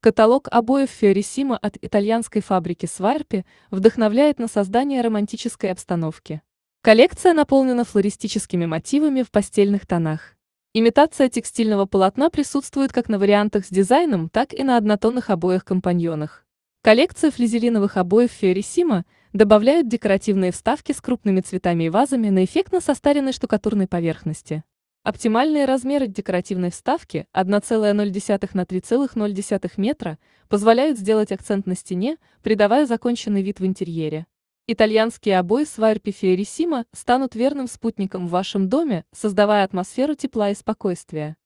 Каталог обоев Фиорисимо от итальянской фабрики Сварпи вдохновляет на создание романтической обстановки. Коллекция наполнена флористическими мотивами в постельных тонах. Имитация текстильного полотна присутствует как на вариантах с дизайном, так и на однотонных обоях-компаньонах. Коллекция флизелиновых обоев Фиорисимо добавляют декоративные вставки с крупными цветами и вазами на эффектно состаренной штукатурной поверхности. Оптимальные размеры декоративной вставки 1,0 на 3,0 метра позволяют сделать акцент на стене, придавая законченный вид в интерьере. Итальянские обои Сварпи Фиорисимо станут верным спутником в вашем доме, создавая атмосферу тепла и спокойствия.